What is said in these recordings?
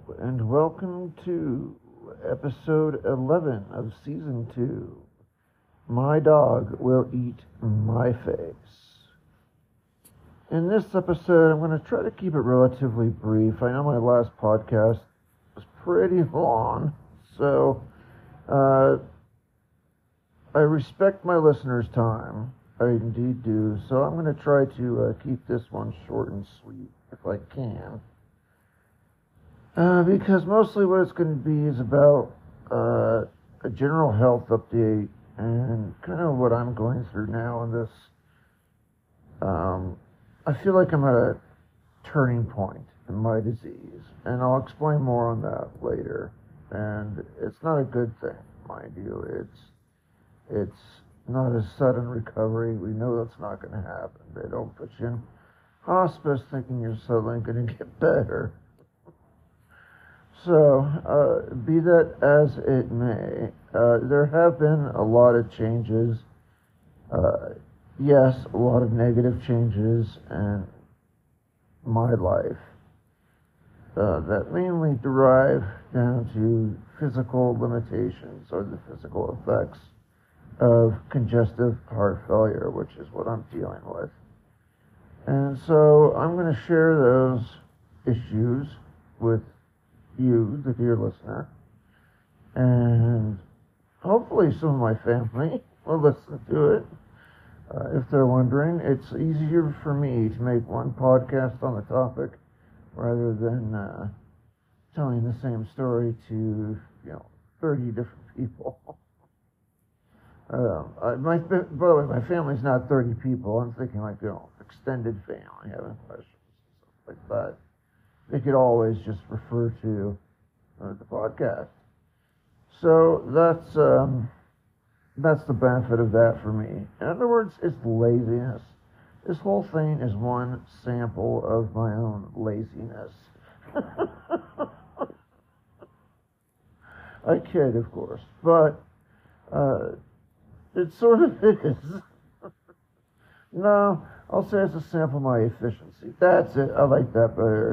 and welcome to episode 11 of season 2. My dog will eat my face. In this episode, I'm going to try to keep it relatively brief. I know my last podcast was pretty long, so I respect my listeners' time. I indeed do. So I'm going to try to keep this one short and sweet if I can. Because mostly what it's going to be is about a general health update and kind of what I'm going through now in this. I feel like I'm at a turning point in my disease, and I'll explain more on that later. And it's not a good thing, mind you. It's not a sudden recovery. We know that's not going to happen. They don't put you in hospice thinking you're suddenly going to get better. So, be that as it may, there have been a lot of changes. Yes, a lot of negative changes in my life that mainly derive down to physical limitations or the physical effects of congestive heart failure, which is what I'm dealing with. And so I'm going to share those issues with you, the dear listener, and hopefully some of my family will listen to it. If they're wondering, it's easier for me to make one podcast on the topic rather than telling the same story to 30 different people. By the way, my family's not 30 people. I'm thinking extended family, having questions and stuff like that. They could always just refer to the podcast. So that's the benefit of that for me. In other words, it's laziness. This whole thing is one sample of my own laziness. I kid, of course, but it sort of is. No, I'll say it's a sample of my efficiency. That's it. I like that better.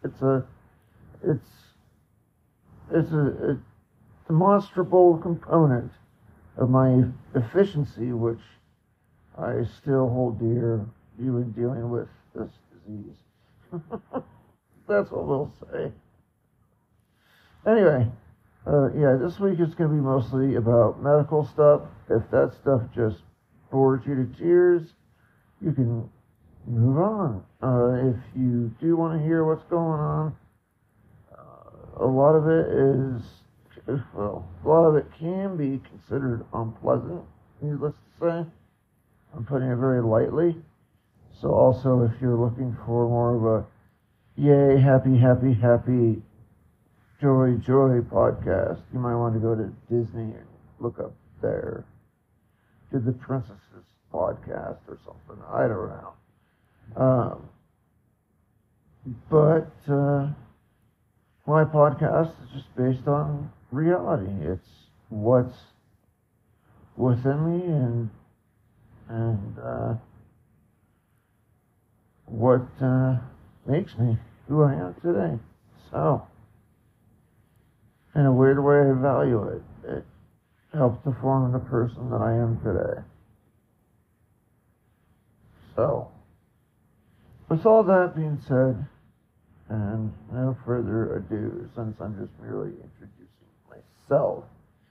It's a demonstrable component of my efficiency, which I still hold dear, even dealing with this disease. That's what we'll say. Anyway, this week is going to be mostly about medical stuff. If that stuff just bores you to tears, you can move on. If you do want to hear what's going on, a lot of it can be considered unpleasant, needless to say. I'm putting it very lightly. So also, if you're looking for more of a yay, happy, happy, happy, joy, joy podcast, you might want to go to Disney and look up there. Did the Princesses podcast or something. I don't know. But my podcast is just based on reality. It's what's within me and what makes me who I am today. So, in a weird way, I value it. It helps to form the person that I am today. So, with all that being said, and no further ado, since I'm just merely introducing myself,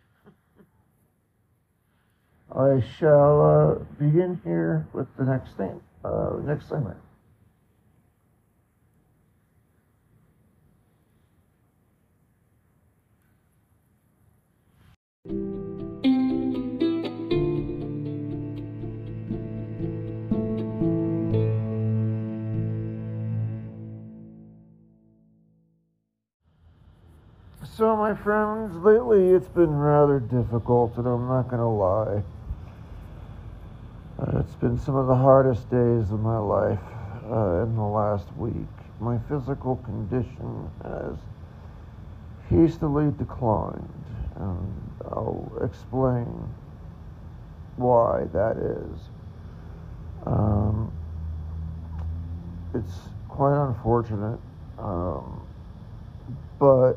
I shall begin here with the next segment. So, my friends, lately it's been rather difficult, and I'm not going to lie. It's been some of the hardest days of my life in the last week. My physical condition has hastily declined, and I'll explain why that is. It's quite unfortunate. but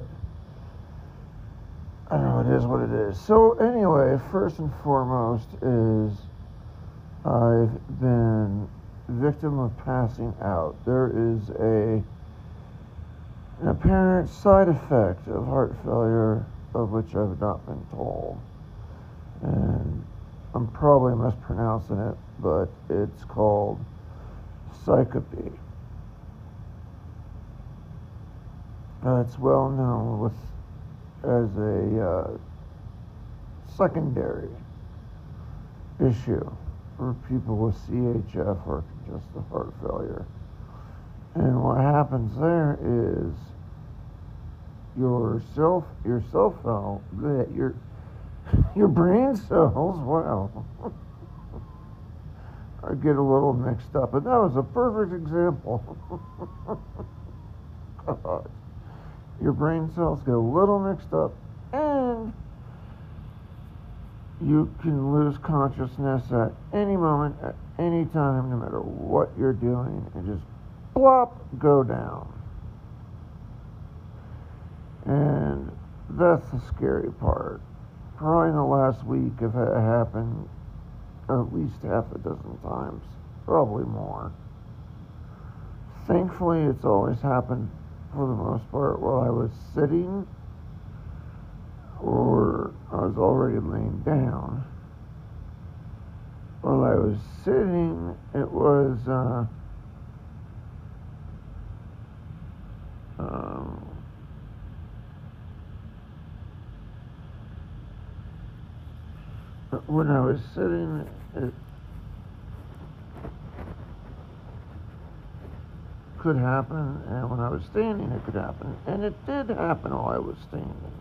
I don't know, it is what it is. So anyway, first and foremost is I've been victim of passing out. There is an apparent side effect of heart failure of which I've not been told. And I'm probably mispronouncing it, but it's called syncope. It's well known as a secondary issue for people with CHF or congestive heart failure. And what happens there is your brain cells, wow, I get a little mixed up, and that was a perfect example. God. Your brain cells get a little mixed up, and you can lose consciousness at any moment, at any time, no matter what you're doing, and just plop, go down. And that's the scary part. Probably in the last week, if it happened at least half a dozen times, probably more. Thankfully, it's always happened, for the most part, while I was sitting or I was already laying down. While I was sitting, it was when I was sitting, it could happen, and when I was standing, it could happen, and it did happen while I was standing.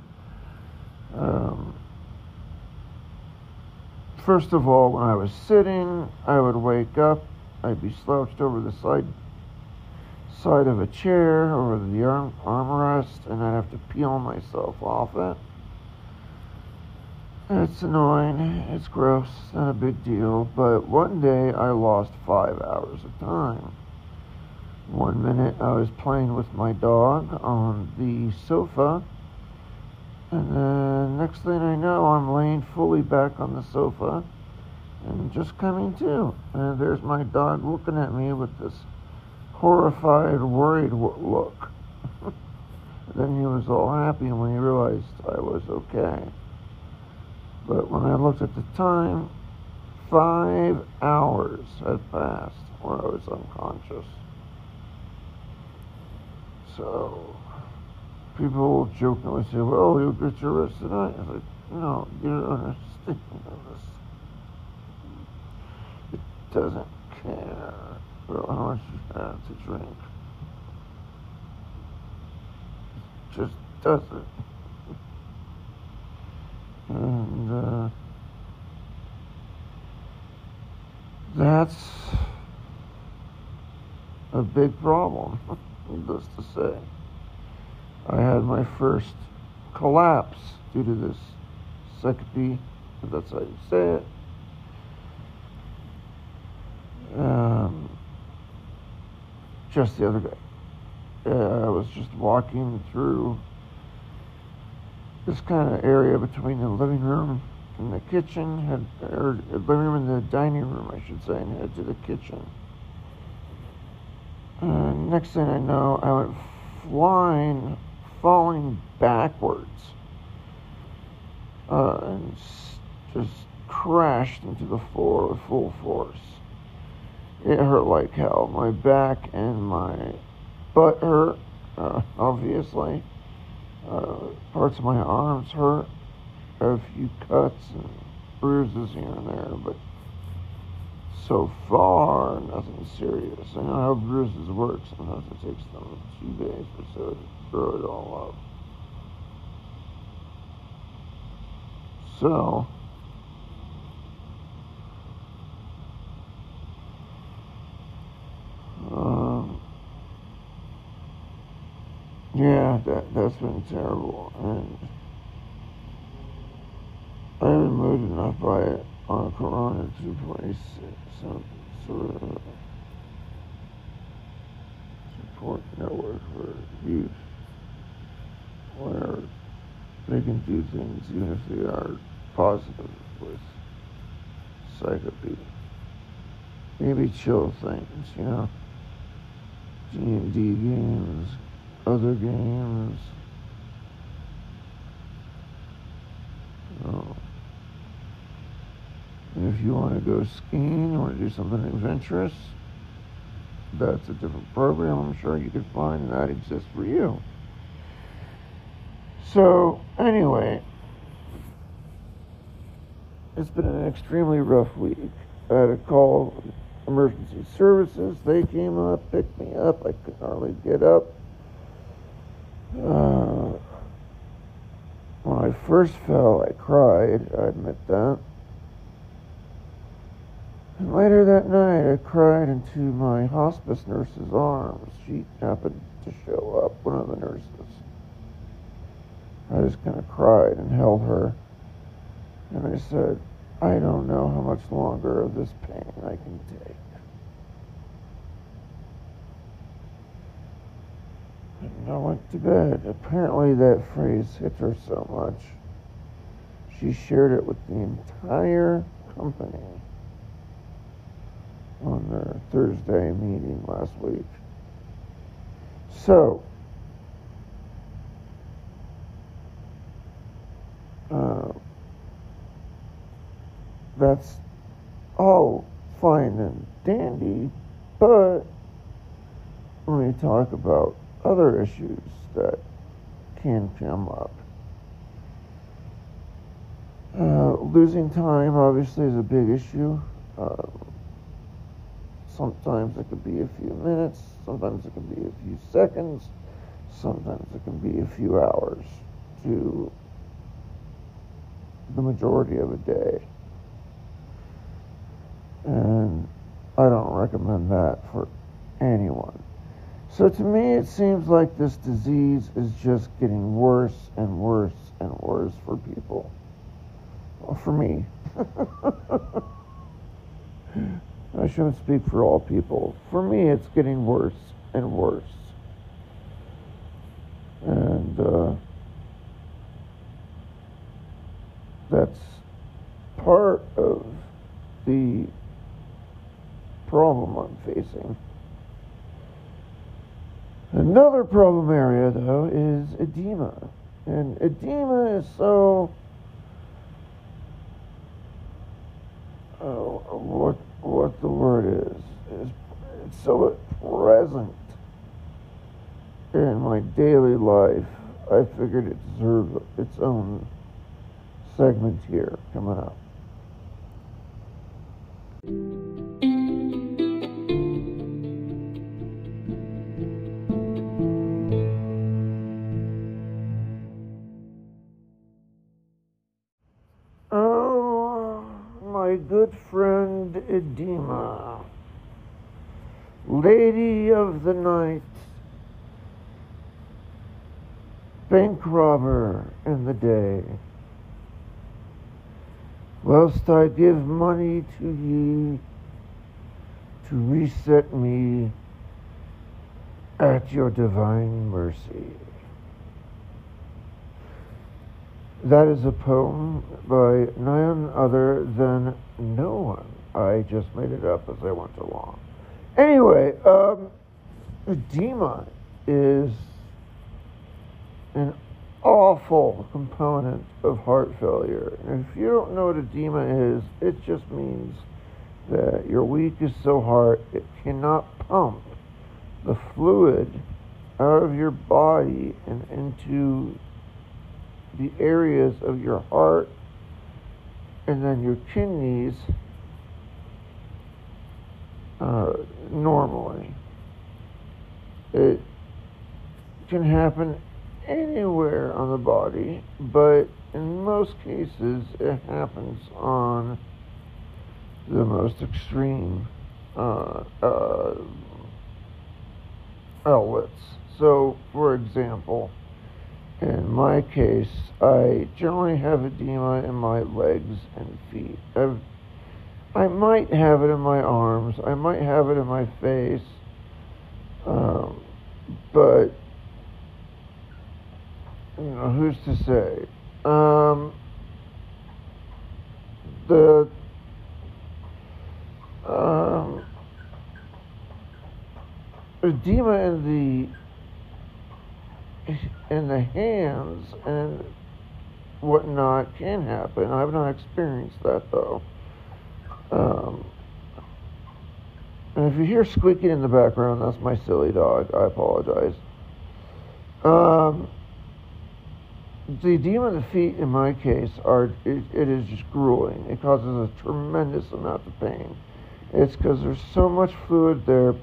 First of all, when I was sitting, I would wake up, I'd be slouched over the side of a chair, or the armrest, and I'd have to peel myself off it. It's annoying, it's gross, it's not a big deal, but one day I lost 5 hours of time. 1 minute I was playing with my dog on the sofa, and then next thing I know, I'm laying fully back on the sofa and just coming to. And there's my dog looking at me with this horrified, worried look. Then he was all happy when he realized I was okay. But when I looked at the time, 5 hours had passed where I was unconscious. So people jokingly say, well, you'll get your rest tonight. I was like, no, you don't understand this. It doesn't care about how much you have to drink. It just doesn't. And that's a big problem, needless to say. I had my first collapse due to this syncope, if that's how you say it. Just the other day. I was just walking through this kind of area between the living room and the kitchen, or the living room and the dining room, I should say, and head to the kitchen. And next thing I know, I went falling backwards, and just crashed into the floor with full force. It hurt like hell. My back and my butt hurt, obviously. Parts of my arms hurt. A few cuts and bruises here and there, but so far, nothing serious. I know how bruises work. Sometimes it takes them 2 days or so to grow it all up. So, yeah, that's been terrible, and I haven't moved enough by it on a Corona 2.6, some sort of support network for youth. where they can do things even if they are positive with psychopathy. Maybe chill things, D&D games, other games. And if you want to go skiing, you want to do something adventurous, that's a different program I'm sure you could find that exists for you. So, anyway, it's been an extremely rough week. I had to call emergency services. They came up, picked me up. I could hardly get up. When I first fell, I cried. I admit that. And later that night, I cried into my hospice nurse's arms. She happened to show up, one of the nurses. I just kind of cried and held her. And I said, I don't know how much longer of this pain I can take. And I went to bed. Apparently that phrase hit her so much, she shared it with the entire company on their Thursday meeting last week. So, that's all fine and dandy, but let me talk about other issues that can come up. Losing time obviously is a big issue. Sometimes it could be a few minutes, sometimes it can be a few seconds, sometimes it can be a few hours to the majority of a day. And I don't recommend that for anyone. So to me, it seems like this disease is just getting worse and worse and worse for people. Well, for me. I shouldn't speak for all people. For me, it's getting worse and worse. And that's part of the problem I'm facing. Another problem area, though, is edema. And edema is so... what the word is it's so present in my daily life. I figured it deserved its own segment here coming up. My good friend Edema, lady of the night, bank robber in the day, whilst I give money to ye to reset me at your divine mercy. That is a poem by none other than no one. I just made it up as I went along. Anyway, edema is an awful component of heart failure. And if you don't know what edema is, it just means that your weak is so hard it cannot pump the fluid out of your body and into the areas of your heart and then your kidneys normally. It can happen anywhere on the body, but in most cases it happens on the most extreme outlets. So, for example, in my case, I generally have edema in my legs and feet. I might have it in my arms. I might have it in my face. But who's to say? The edema in the hands and whatnot can happen. I've not experienced that though. And if you hear squeaking in the background, that's my silly dog. I apologize. The edema of the feet, in my case, it is just grueling. It causes a tremendous amount of pain. It's because there's so much fluid there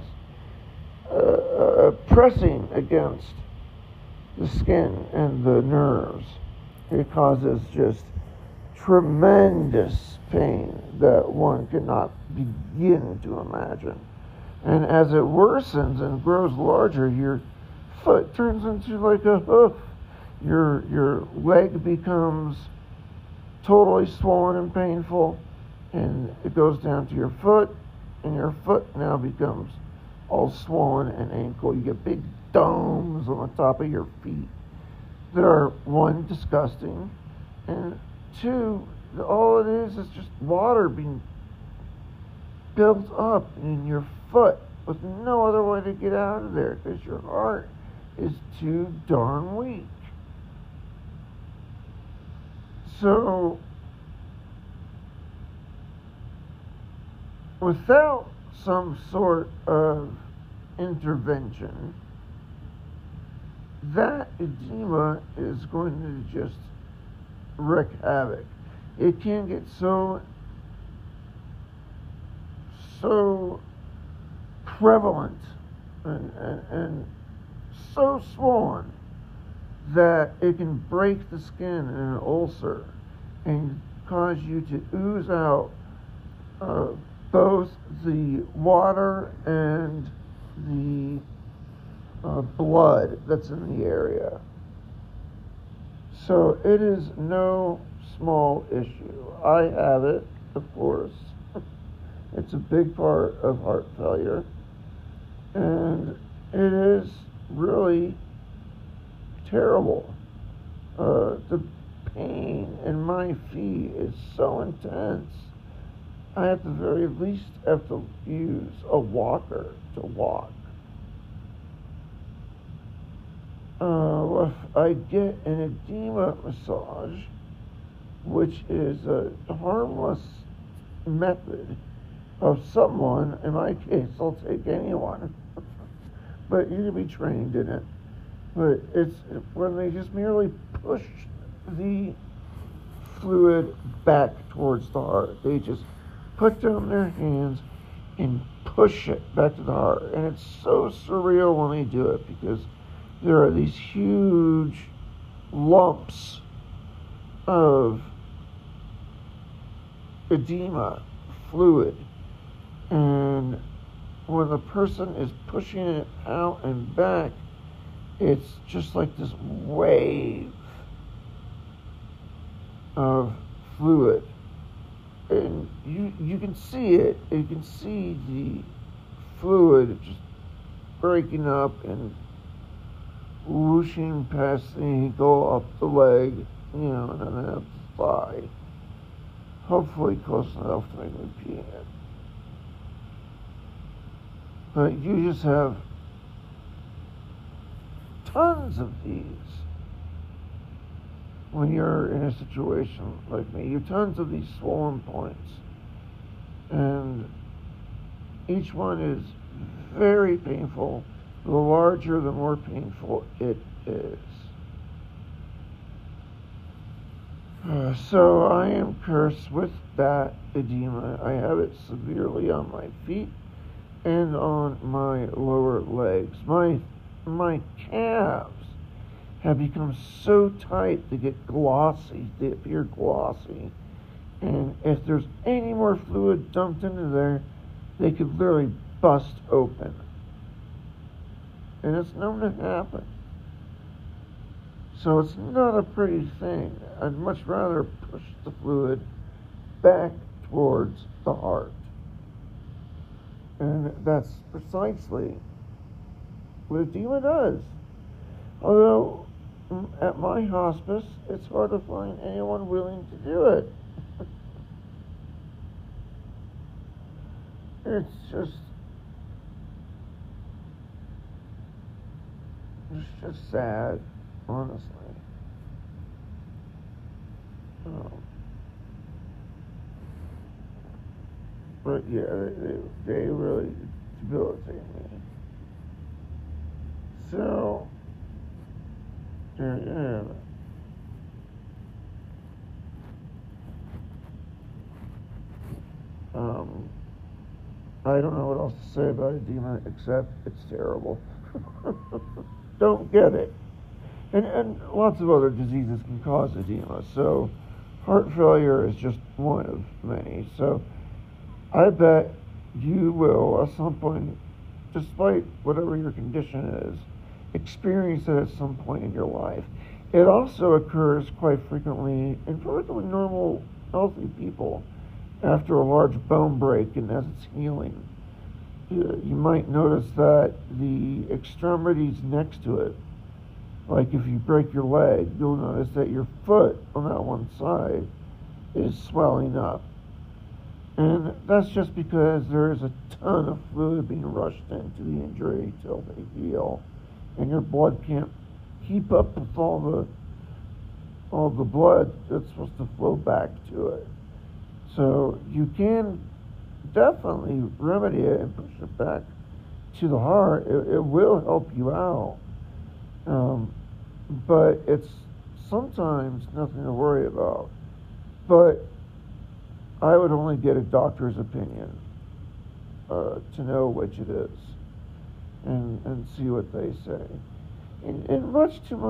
pressing against the skin and the nerves. It causes just tremendous pain that one cannot begin to imagine. And as it worsens and grows larger, your foot turns into like a hoof. Your leg becomes totally swollen and painful, and it goes down to your foot, and your foot now becomes all swollen and ankle. You get big domes on the top of your feet that are, one, disgusting, and two, all it is just water being built up in your foot with no other way to get out of there because your heart is too darn weak. So, without some sort of intervention, that edema is going to just wreak havoc. It can get so prevalent and so swollen that it can break the skin in an ulcer and cause you to ooze out both the water and the blood that's in the area. So it is no small issue. I have it, of course. It's a big part of heart failure. And it is really terrible. The pain in my feet is so intense. I at the very least have to use a walker to walk. If I get an edema massage, which is a harmless method of someone, in my case, I'll take anyone, but you can be trained in it. But it's when they just merely push the fluid back towards the heart. They just put down their hands and push it back to the heart. And it's so surreal when they do it because there are these huge lumps of edema fluid. And when the person is pushing it out and back, it's just like this wave of fluid. And you can see it. You can see the fluid just breaking up and whooshing past the ankle, up the leg, and then up the thigh. Hopefully close enough to make me pee in it. But you just have tons of these when you're in a situation like me. You have tons of these swollen points. And each one is very painful. The larger, the more painful it is. So I am cursed with that edema. I have it severely on my feet and on my lower legs. My calves have become so tight they get glossy. They appear glossy. And if there's any more fluid dumped into there, they could literally bust open. And it's known to happen. So it's not a pretty thing. I'd much rather push the fluid back towards the heart. And that's precisely what edema does. Although at my hospice, it's hard to find anyone willing to do it. It's just sad, honestly. Um, but yeah, they really debilitate me. So, yeah. I don't know what else to say about edema except it's terrible. Don't get it. And lots of other diseases can cause edema. So heart failure is just one of many. So I bet you will at some point, despite whatever your condition is, experience it at some point in your life. It also occurs quite frequently in perfectly normal, healthy people after a large bone break and as it's healing. You might notice that the extremities next to it, like if you break your leg, you'll notice that your foot on that one side is swelling up. And that's just because there is a ton of fluid being rushed into the injury till they heal. And your blood can't keep up with all the blood that's supposed to flow back to it. So you can definitely remedy it and push it back to the heart. It will help you out. But it's sometimes nothing to worry about. But I would only get a doctor's opinion to know which it is and see what they say. And much to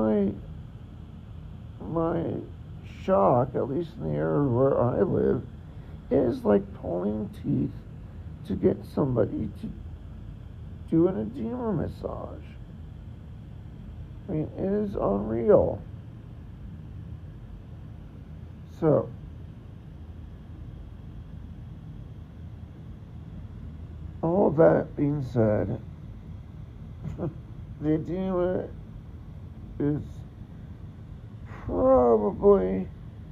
my shock, at least in the area where I live, it is like pulling teeth to get somebody to do an edema massage. I mean, it is unreal. So, all that being said, the edema is probably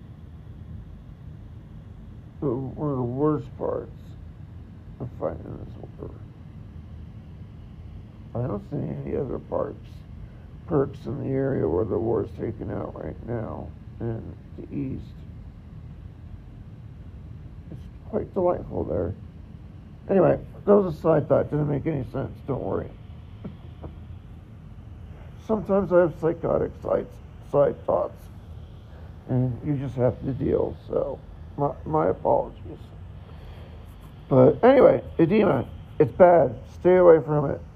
one of the worst parts of fighting this war. I don't see any other perks in the area where the war is taken out right now in the east. It's quite delightful there. Anyway, that was a side thought. Didn't make any sense. Don't worry. Sometimes I have psychotic side thoughts, and you just have to deal. So, my apologies. But anyway, edema, it's bad. Stay away from it.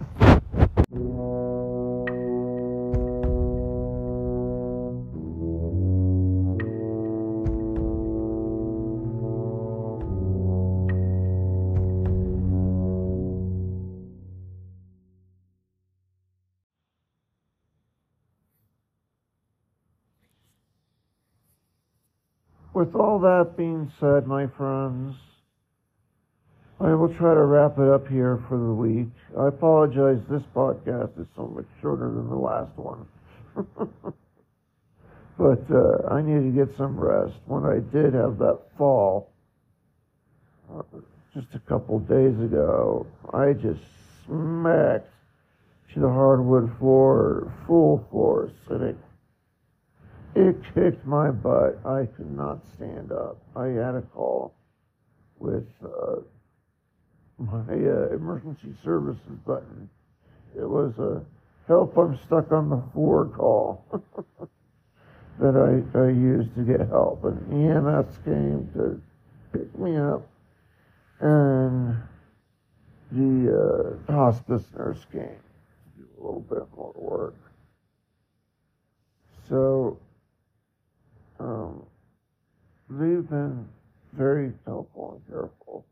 With all that being said, my friends, I will try to wrap it up here for the week. I apologize, this podcast is so much shorter than the last one. But I need to get some rest. When I did have that fall, just a couple days ago, I just smacked to the hardwood floor, full force, and it kicked my butt. I could not stand up. I had a call with my emergency services button. It was a help, I'm stuck on the floor call that I used to get help. And EMS came to pick me up, and the hospice nurse came to do a little bit more work. So they've been very helpful and careful.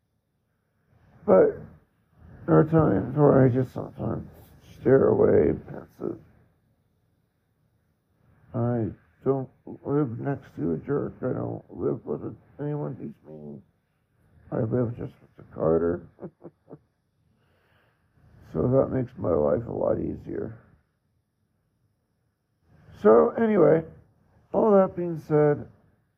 But there are times where I just sometimes stare away, pensive. I don't live next to a jerk. I don't live with anyone who's mean. I live just with the Carter. So that makes my life a lot easier. So anyway, all that being said,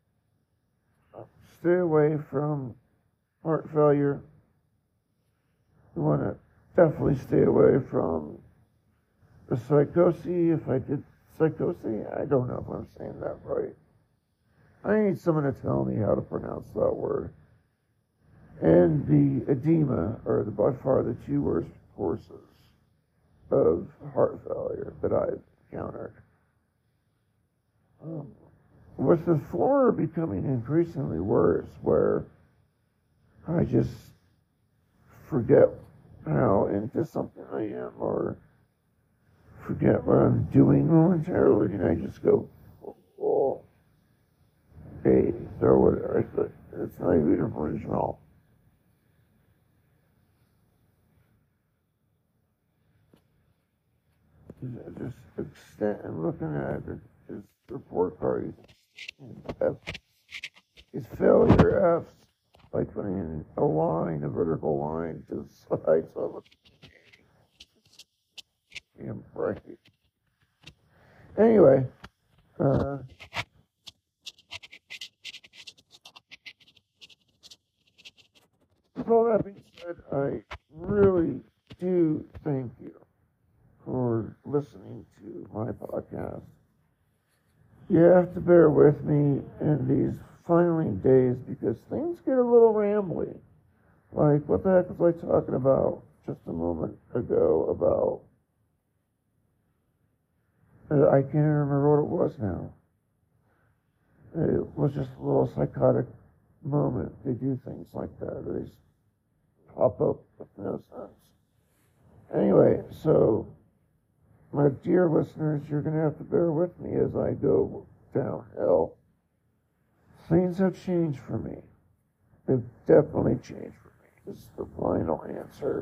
stay away from heart failure. You want to definitely stay away from the psychosis. If I did psychosis, I don't know if I'm saying that right. I need someone to tell me how to pronounce that word. And the edema, or by far the two worst courses of heart failure that I've encountered. With the former becoming increasingly worse, where I just forget how into something I am, or forget what I'm doing momentarily, and I just go, oh, hey, throw whatever. It's not even original. Just extent and looking at it, his report card, his failure F's, like putting a line, a vertical line to the sides of it. Damn right. Anyway, with all that being said, I really do thank you for listening to my podcast. You have to bear with me in these filing days because things get a little rambly. Like, what the heck was I talking about just a moment ago about... I can't remember what it was now. It was just a little psychotic moment. They do things like that. They just pop up with no sense. Anyway, so... my dear listeners, you're going to have to bear with me as I go downhill. Things have changed for me. They've definitely changed for me. This is the final answer.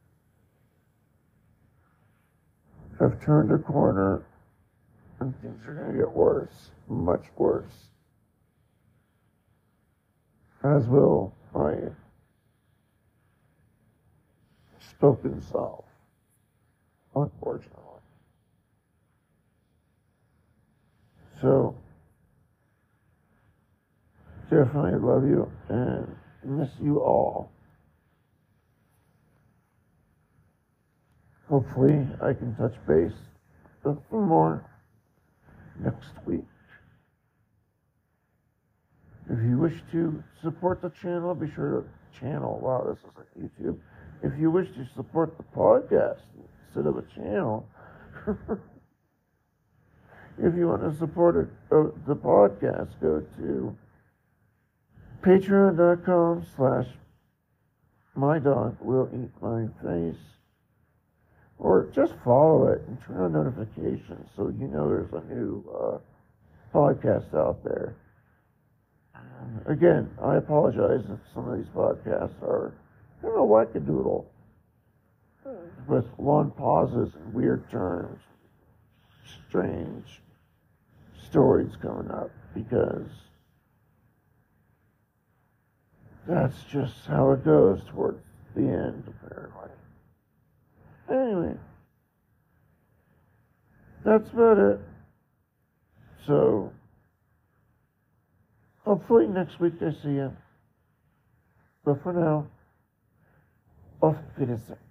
I've turned a corner, and things are going to get worse, much worse. As will my spoken self, unfortunately. So, definitely love you and miss you all. Hopefully, I can touch base a little more next week. If you wish to support the channel, be sure to wow, this isn't YouTube. If you wish to support the podcast instead of a channel, if you want to support the podcast, go to patreon.com/MyDogWillEatMyFace, or just follow it and turn on notifications so you know there's a new podcast out there. Again, I apologize if some of these podcasts are, I don't know, wackadoodle, with long pauses and weird terms, strange stories coming up, because that's just how it goes towards the end, apparently. Anyway, that's about it. So, hopefully next week I see you. But for now, auf Wiedersehen.